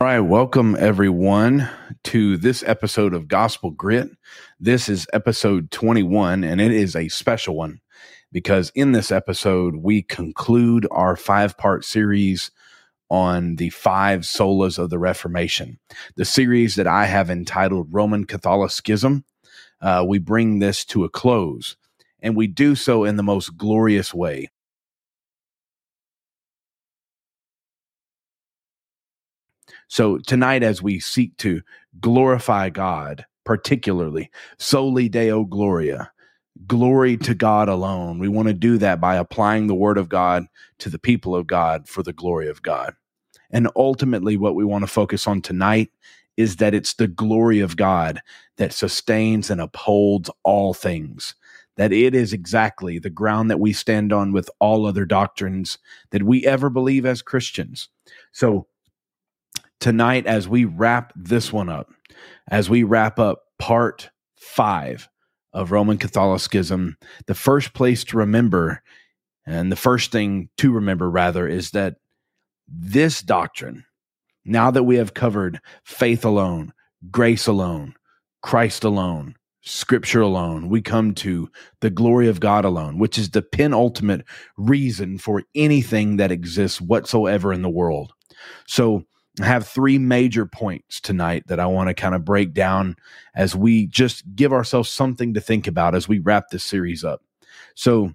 All right, welcome everyone to this episode of Gospel Grit. This is episode 21, and it is a special one because in this episode, we conclude our 5-part series on the 5 solas of the Reformation, the series that I have entitled Roman Catholicism. We bring this to a close, and we do so in the most glorious way. So tonight, as we seek to glorify God, particularly soli Deo Gloria, glory to God alone, we want to do that by applying the word of God to the people of God for the glory of God. And ultimately, what we want to focus on tonight is that it's the glory of God that sustains and upholds all things, that it is exactly the ground that we stand on with all other doctrines that we ever believe as Christians. So tonight, as we wrap this one up, as we wrap up part 5 of Roman Catholicism, the first place to remember, and the first thing to remember rather, is that this doctrine, now that we have covered faith alone, grace alone, Christ alone, Scripture alone, we come to the glory of God alone, which is the penultimate reason for anything that exists whatsoever in the world. So I have 3 major points tonight that I want to kind of break down as we just give ourselves something to think about as we wrap this series up. So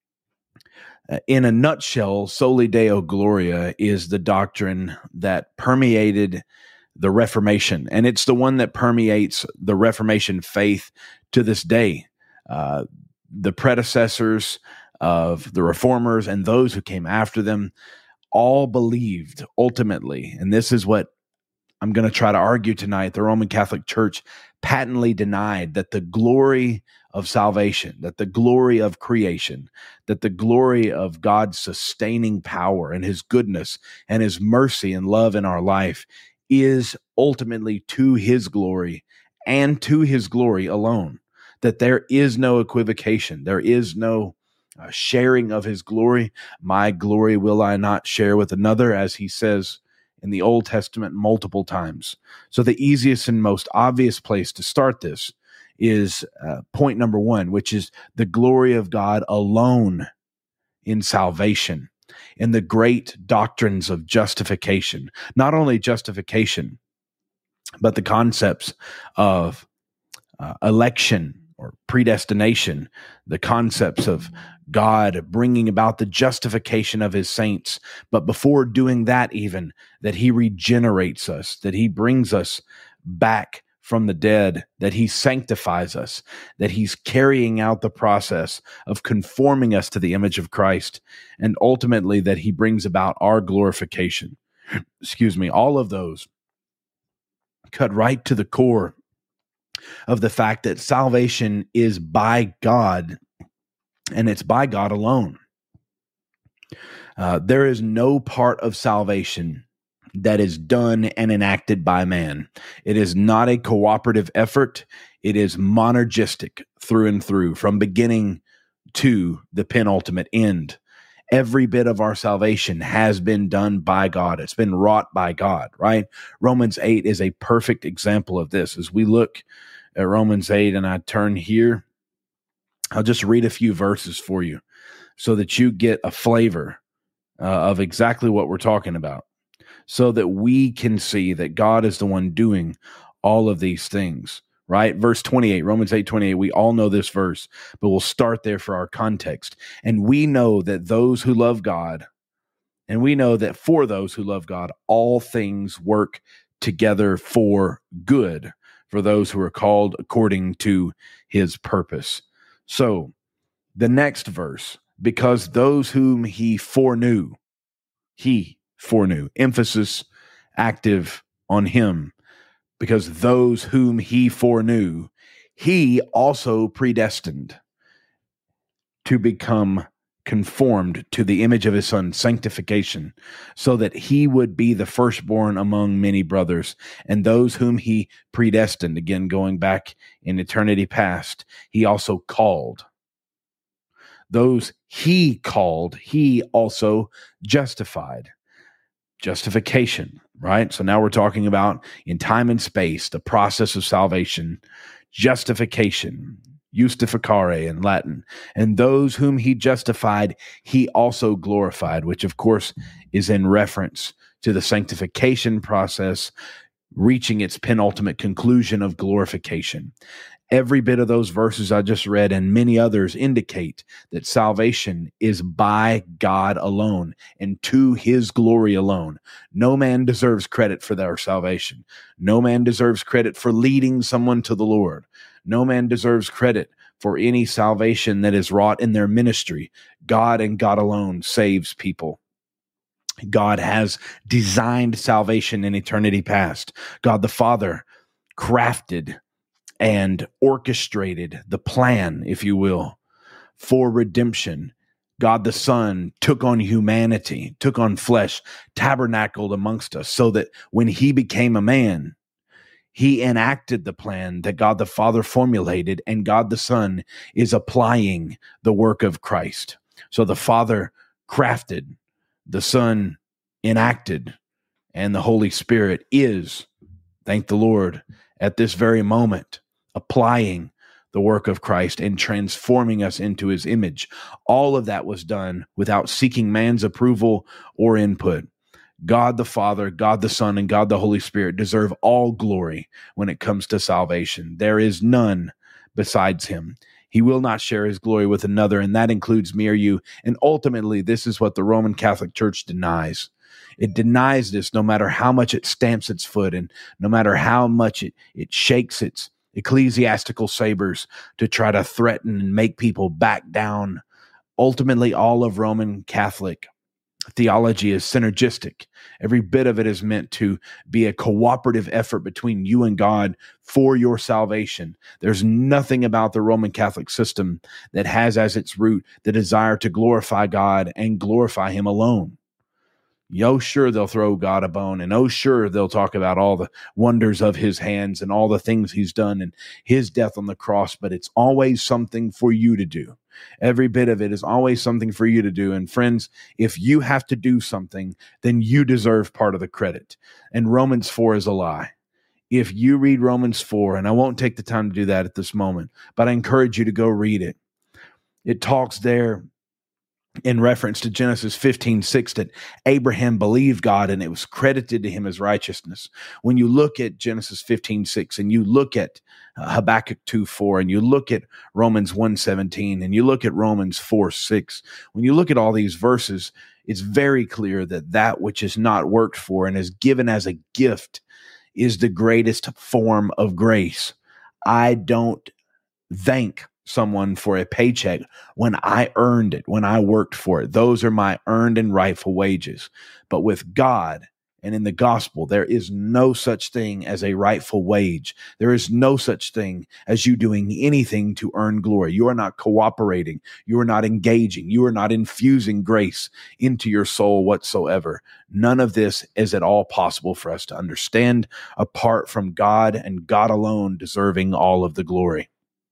in a nutshell, Soli Deo Gloria is the doctrine that permeated the Reformation, and it's the one that permeates the Reformation faith to this day. The predecessors of the Reformers and those who came after them all believed ultimately, and this is what I'm going to try to argue tonight, the Roman Catholic Church patently denied that the glory of salvation, that the glory of creation, that the glory of God's sustaining power and his goodness and his mercy and love in our life is ultimately to his glory and to his glory alone, that there is no equivocation, there is no sharing of his glory. My glory will I not share with another, as he says in the Old Testament multiple times. So the easiest and most obvious place to start this is point number 1, which is the glory of God alone in salvation, in the great doctrines of justification. Not only justification, but the concepts of election or predestination, the concepts of God bringing about the justification of his saints. But before doing that, even that he regenerates us, that he brings us back from the dead, that he sanctifies us, that he's carrying out the process of conforming us to the image of Christ, and ultimately that he brings about our glorification. All of those cut right to the core of the fact that salvation is by God, and it's by God alone. There is no part of salvation that is done and enacted by man. It is not a cooperative effort. It is monergistic through and through, from beginning to the penultimate end. Every bit of our salvation has been done by God. It's been wrought by God, right? Romans 8 is a perfect example of this. As we look at Romans 8, and I turn here, I'll just read a few verses for you so that you get a flavor of exactly what we're talking about, so that we can see that God is the one doing all of these things, right? Verse 28, Romans 8:28, we all know this verse, but we'll start there for our context. And we know that those who love God, and we know that for those who love God, all things work together for good, for those who are called according to his purpose. So the next verse, because those whom he foreknew, emphasis active on him, because those whom he foreknew, he also predestined to become conformed to the image of his son, sanctification, so that he would be the firstborn among many brothers. And those whom he predestined, again, going back in eternity past, he also called. Those he called, he also justified. justification, right? So now we're talking about in time and space, the process of salvation, justification, justificare in Latin. And those whom he justified, he also glorified, which of course is in reference to the sanctification process reaching its penultimate conclusion of glorification. Every bit of those verses I just read and many others indicate that salvation is by God alone and to his glory alone. No man deserves credit for their salvation. No man deserves credit for leading someone to the Lord. No man deserves credit for any salvation that is wrought in their ministry. God and God alone saves people. God has designed salvation in eternity past. God the Father crafted and orchestrated the plan, if you will, for redemption. God the Son took on humanity, took on flesh, tabernacled amongst us so that when he became a man, he enacted the plan that God the Father formulated, and God the Son is applying the work of Christ. So the Father crafted, the Son enacted, and the Holy Spirit is, thank the Lord, at this very moment, applying the work of Christ and transforming us into his image. All of that was done without seeking man's approval or input. God the Father, God the Son, and God the Holy Spirit deserve all glory when it comes to salvation. There is none besides him. He will not share his glory with another, and that includes me or you. And ultimately, this is what the Roman Catholic Church denies. It denies this no matter how much it stamps its foot and no matter how much it shakes its ecclesiastical sabers to try to threaten and make people back down. Ultimately, all of Roman Catholic theology is synergistic. Every bit of it is meant to be a cooperative effort between you and God for your salvation. There's nothing about the Roman Catholic system that has as its root the desire to glorify God and glorify him alone. Oh, sure, they'll throw God a bone, and oh, sure, they'll talk about all the wonders of his hands and all the things he's done and his death on the cross, but it's always something for you to do. Every bit of it is always something for you to do. And friends, if you have to do something, then you deserve part of the credit. And Romans 4 is a lie. If you read Romans 4, and I won't take the time to do that at this moment, but I encourage you to go read it. It talks there in reference to Genesis 15:6 that Abraham believed God and it was credited to him as righteousness. When you look at Genesis 15:6 and you look at Habakkuk 2:4 and you look at Romans 1:17 and you look at Romans 4:6, when you look at all these verses, it's very clear that that which is not worked for and is given as a gift is the greatest form of grace. I don't thank someone for a paycheck when I earned it, when I worked for it. Those are my earned and rightful wages. But with God and in the gospel, there is no such thing as a rightful wage. There is no such thing as you doing anything to earn glory. You are not cooperating. You are not engaging. You are not infusing grace into your soul whatsoever. None of this is at all possible for us to understand apart from God and God alone deserving all of the glory.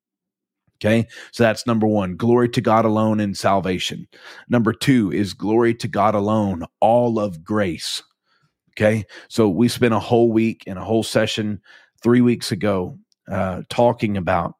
Okay, so that's number one, glory to God alone in salvation. Number two is glory to God alone, all of grace. Okay, so we spent a whole week and a whole session 3 weeks ago talking about,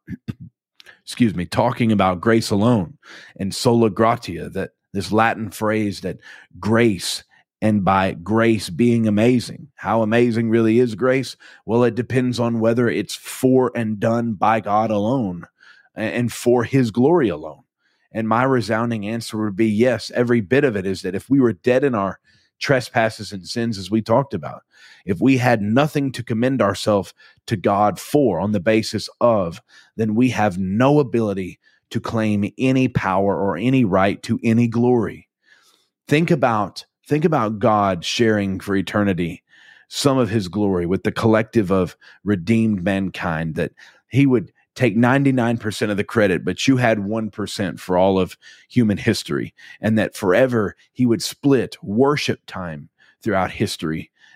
talking about grace alone and sola gratia, that this Latin phrase that grace, and by grace being amazing. How amazing really is grace? Well, it depends on whether it's for and done by God alone and for his glory alone. And my resounding answer would be yes. Every bit of it is that if we were dead in our trespasses and sins, as we talked about, if we had nothing to commend ourselves to God for on the basis of, then we have no ability to claim any power or any right to any glory. Think about God sharing for eternity some of his glory with the collective of redeemed mankind, that he would take 99% of the credit, but you had 1% for all of human history, and that forever he would split worship time throughout history,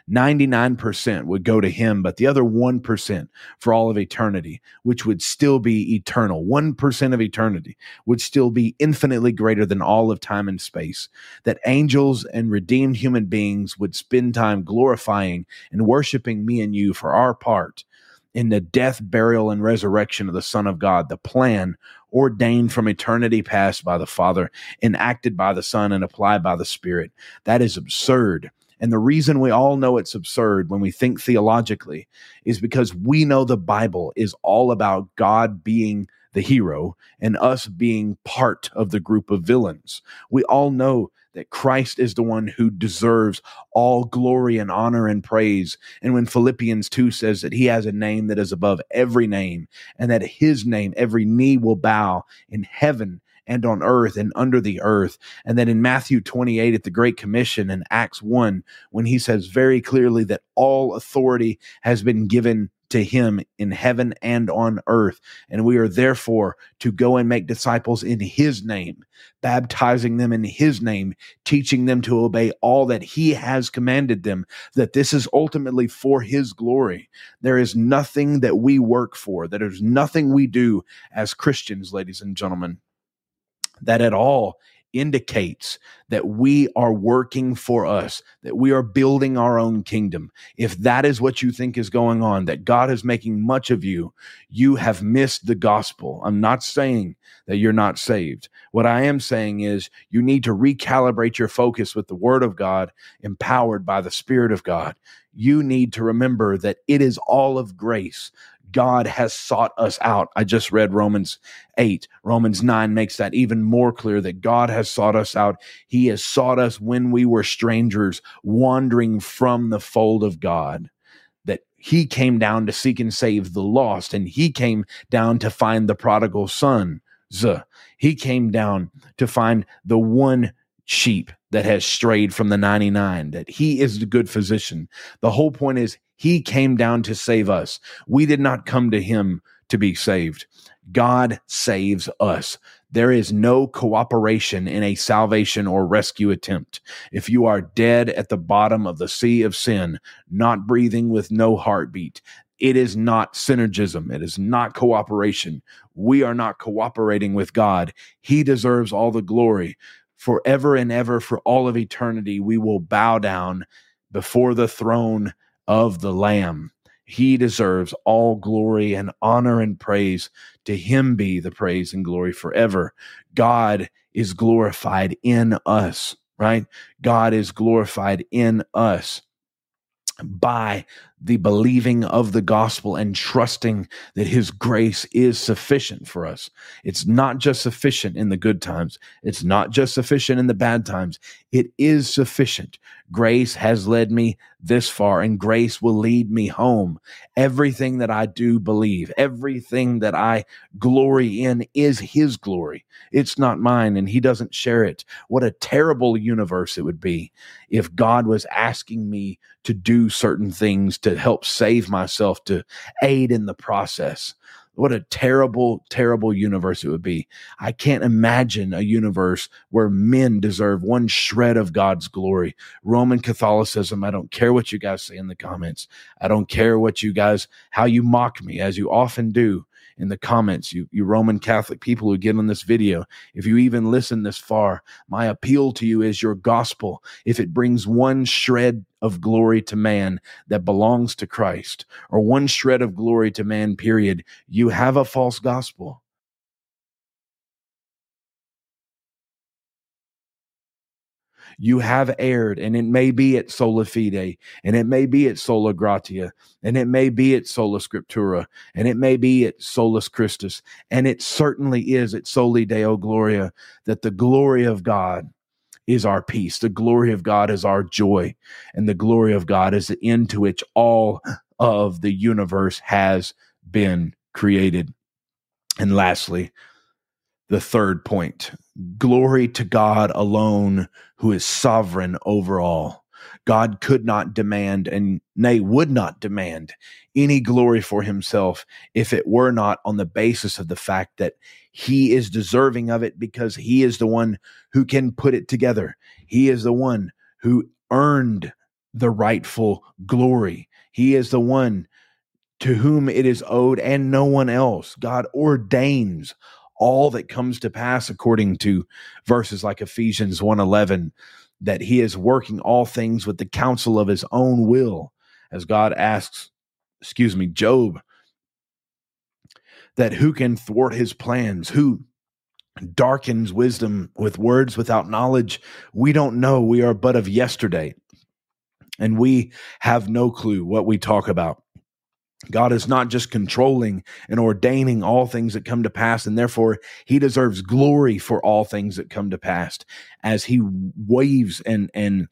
99% would go to him, but the other 1% for all of eternity, which would still be eternal. 1% of eternity would still be infinitely greater than all of time and space. That angels and redeemed human beings would spend time glorifying and worshiping me and you for our part in the death, burial, and resurrection of the Son of God, the plan ordained from eternity past by the Father, enacted by the Son, and applied by the Spirit. That is absurd. And the reason we all know it's absurd when we think theologically is because we know the Bible is all about God being the hero and us being part of the group of villains. We all know that Christ is the one who deserves all glory and honor and praise. And when Philippians 2 says that he has a name that is above every name, and that his name, every knee will bow in heaven and on earth and under the earth. And then in Matthew 28 at the Great Commission and Acts 1, when he says very clearly that all authority has been given to him in heaven and on earth. And we are therefore to go and make disciples in his name, baptizing them in his name, teaching them to obey all that he has commanded them, that this is ultimately for his glory. There is nothing that we work for, that there's nothing we do as Christians, ladies and gentlemen, that at all indicates that we are working for us, that we are building our own kingdom. If that is what you think is going on, that God is making much of you, you have missed the gospel. I'm not saying that you're not saved. What I am saying is you need to recalibrate your focus with the Word of God, empowered by the Spirit of God. You need to remember that it is all of grace. God has sought us out. I just read Romans 8. Romans 9 makes that even more clear, that God has sought us out. He has sought us when we were strangers, wandering from the fold of God. That he came down to seek and save the lost, and he came down to find the prodigal son. He came down to find the one sheep that has strayed from the 99, that he is the good physician. The whole point is he came down to save us. We did not come to him to be saved. God saves us. There is no cooperation in a salvation or rescue attempt. If you are dead at the bottom of the sea of sin, not breathing with no heartbeat, it is not synergism. It is not cooperation. We are not cooperating with God. He deserves all the glory. Forever and ever, for all of eternity, we will bow down before the throne of the Lamb. He deserves all glory and honor and praise. To him be the praise and glory forever. God is glorified in us, right? God is glorified in us by the believing of the gospel and trusting that his grace is sufficient for us. It's not just sufficient in the good times. It's not just sufficient in the bad times. It is sufficient. Grace has led me this far, and grace will lead me home. Everything that I do believe, everything that I glory in is his glory. It's not mine, and he doesn't share it. What a terrible universe it would be if God was asking me to do certain things to help save myself, to aid in the process. What a terrible, terrible universe it would be. I can't imagine a universe where men deserve one shred of God's glory. Roman Catholicism, I don't care what you guys say in the comments. I don't care what you guys, how you mock me, as you often do in the comments, you Roman Catholic people who get on this video. If you even listen this far, my appeal to you is your gospel. If it brings one shred of glory to man that belongs to Christ, or one shred of glory to man, period, you have a false gospel. You have erred, and it may be at sola fide, and it may be at sola gratia, and it may be at sola scriptura, and it may be at solus Christus, and it certainly is at soli Deo Gloria, that the glory of God is our peace. The glory of God is our joy, and the glory of God is the end to which all of the universe has been created. And lastly, the third point, glory to God alone, who is sovereign over all. God could not demand, and nay, would not demand any glory for himself if it were not on the basis of the fact that he is deserving of it, because he is the one who can put it together. He is the one who earned the rightful glory. He is the one to whom it is owed and no one else. God ordains all that comes to pass according to verses like Ephesians 1:11, that he is working all things with the counsel of his own will, as God asks, Job, that who can thwart his plans? Who darkens wisdom with words without knowledge? We don't know. We are but of yesterday, and we have no clue what we talk about. God is not just controlling and ordaining all things that come to pass, and therefore he deserves glory for all things that come to pass, as he waves and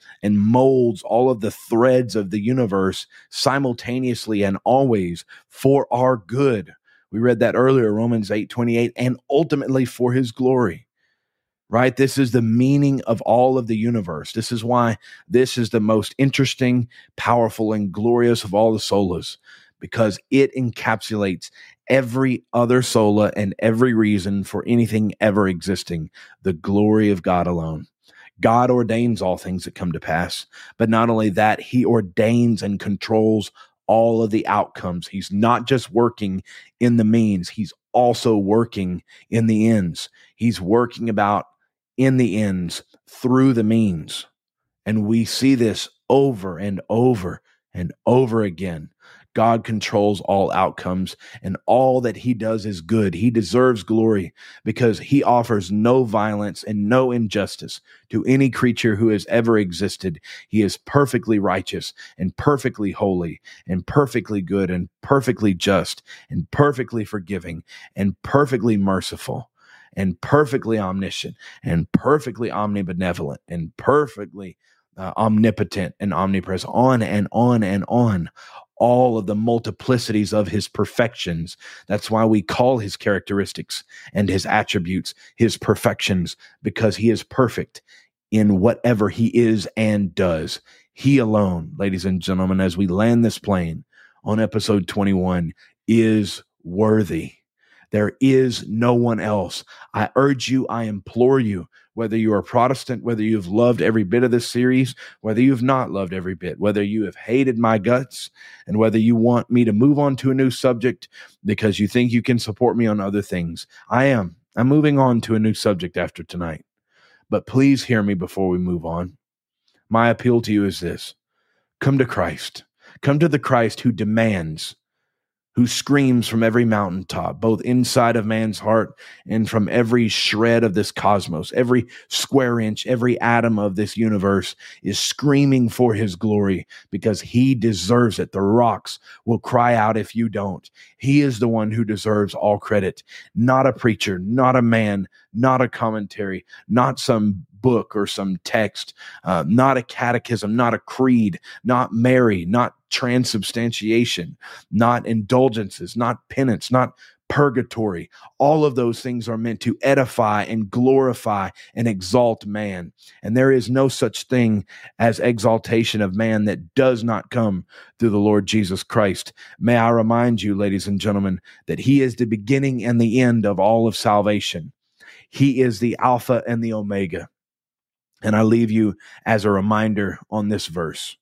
molds all of the threads of the universe simultaneously and always for our good. We read that earlier, Romans 8:28, and ultimately for his glory. Right? This is the meaning of all of the universe. This is why this is the most interesting, powerful, and glorious of all the solas, because it encapsulates every other sola and every reason for anything ever existing, the glory of God alone. God ordains all things that come to pass, but not only that, he ordains and controls all of the outcomes. He's not just working in the means, he's also working in the ends. He's working about in the ends through the means. And we see this over and over and over again. God controls all outcomes, and all that he does is good. He deserves glory because he offers no violence and no injustice to any creature who has ever existed. He is perfectly righteous and perfectly holy and perfectly good and perfectly just and perfectly forgiving and perfectly merciful and perfectly omniscient and perfectly omnibenevolent and perfectly omnipotent and omnipresent, on and on and on. All of the multiplicities of his perfections. That's why we call his characteristics and his attributes his perfections, because he is perfect in whatever he is and does. He alone, ladies and gentlemen, as we land this plane on episode 21, is worthy. There is no one else. I urge you, I implore you, whether you are Protestant, whether you've loved every bit of this series, whether you've not loved every bit, whether you have hated my guts, and whether you want me to move on to a new subject because you think you can support me on other things. I'm moving on to a new subject after tonight. But please hear me before we move on. My appeal to you is this: come to Christ. Come to the Christ who demands, who screams from every mountaintop, both inside of man's heart and from every shred of this cosmos. Every square inch, every atom of this universe is screaming for his glory because he deserves it. The rocks will cry out if you don't. He is the one who deserves all credit, not a preacher, not a man, not a commentary, not some book or some text, not a catechism, not a creed, not Mary, not transubstantiation, not indulgences, not penance, not purgatory. All of those things are meant to edify and glorify and exalt man. And there is no such thing as exaltation of man that does not come through the Lord Jesus Christ. May I remind you, ladies and gentlemen, that he is the beginning and the end of all of salvation. He is the Alpha and the Omega. And I leave you as a reminder on this verse.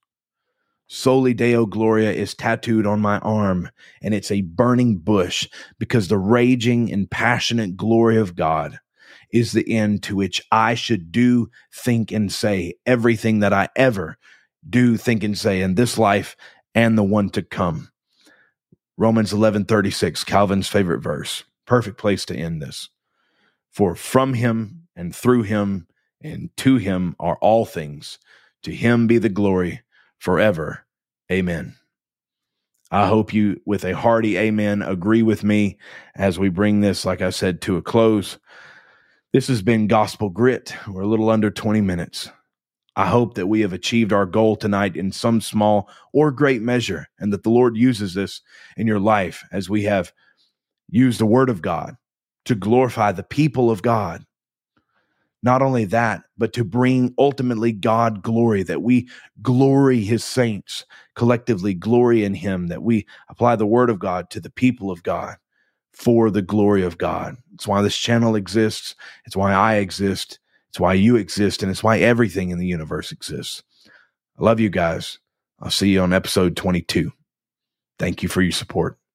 Soli Deo Gloria is tattooed on my arm, and it's a burning bush, because the raging and passionate glory of God is the end to which I should do, think, and say everything that I ever do, think, and say in this life and the one to come. Romans 11:36, Calvin's favorite verse. Perfect place to end this. For from him and through him and to him are all things. To him be the glory forever. Amen. I hope you, with a hearty amen, agree with me as we bring this, like I said, to a close. This has been Gospel Grit. We're a little under 20 minutes. I hope that we have achieved our goal tonight in some small or great measure, and that the Lord uses this in your life as we have used the Word of God to glorify the people of God. Not only that, but to bring ultimately God glory, that we glory his saints, collectively glory in him, that we apply the word of God to the people of God for the glory of God. It's why this channel exists. It's why I exist. It's why you exist. And it's why everything in the universe exists. I love you guys. I'll see you on episode 22. Thank you for your support.